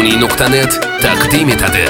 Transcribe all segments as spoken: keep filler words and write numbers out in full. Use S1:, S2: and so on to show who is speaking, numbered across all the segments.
S1: beruniy nuqta net taqdim etadi.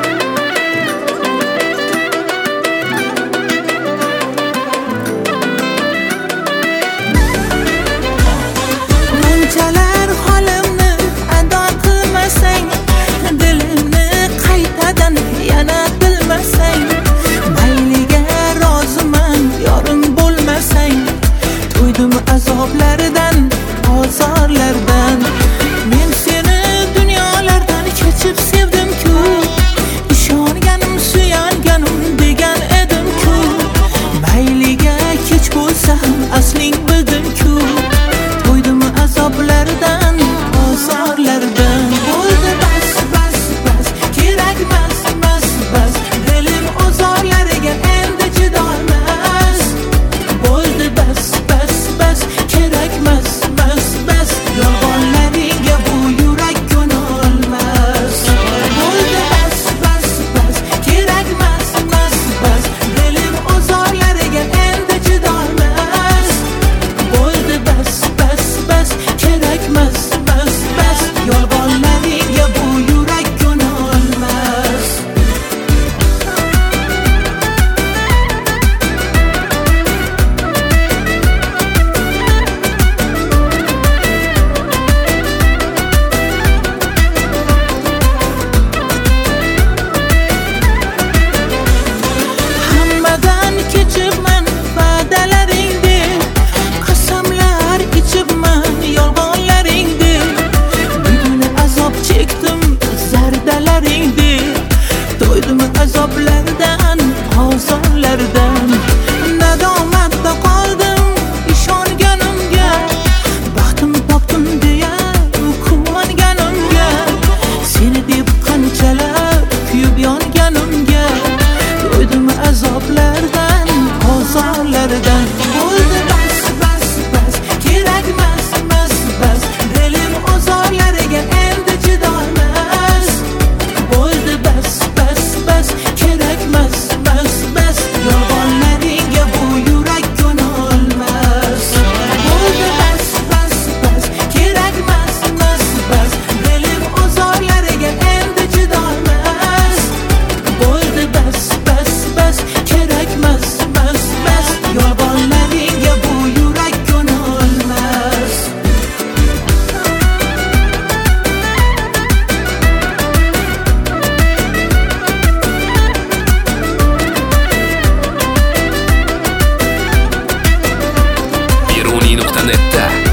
S2: Bunchalar holimni ado qilmasang, dilimni qaytadan yana bilmasang, mayliga roziman yoring bo'lmasang, to'ydim azoblardan, ozorlardan. Men seni dunyolardan kechib sevdim-ku, ishonganim, suyanganim degan edim-ku. Mayliga kech bo'lsa ham asling bildim-ku, to'ydim azoblardan, ozorlardan. Bo'ldi bas, bas, bas, kerakmas, bas, bas, dilim ozorlariga endi chidolmas. Bo'ldi bas, bas, bas, kerakmas, bas, bas, yolg'onlaringga bu yurak ko'nolmas. Bo'ldi bas, bas, bas, kerakmas, bas, bas, dilim ozorlariga endi chidolmas. Bo'ldi bas, bas, bas, kerakmas, bas, bas, yolg'onlaringga bu yurak ko'nolmas. Hammadan kechibman va'dalaringni, qasamlar ichibman yolg'onlaringni. Bugun azob chekdim zardalaringni, to'ydim azoblardan, ozorlardan. Nadomatda qoldim ishonganimga, baxtim topdim deya quvonganimga. Seni deb qanchalar kuyib yonganimga, to'ydim azoblardan, ozorlardan. Bo'ldi bas, bas, bas, kerakmas, bas, bas, dilim ozorlariga endi chidolmas. Bo'ldi bas, bas, bas, kerakmas, bas, bas, yolg'onlaringga bu yurak ko'nolmas. Bo'ldi bas, bas, bas, kerakmas, bas, bas, dilim ozorlariga endi chidolmas. Bo'ldi bas, bas, bas, kerakmas, bas, bas, yolg'onlaringga bu yurak ko'nolmas.
S1: beruniy nuqta netda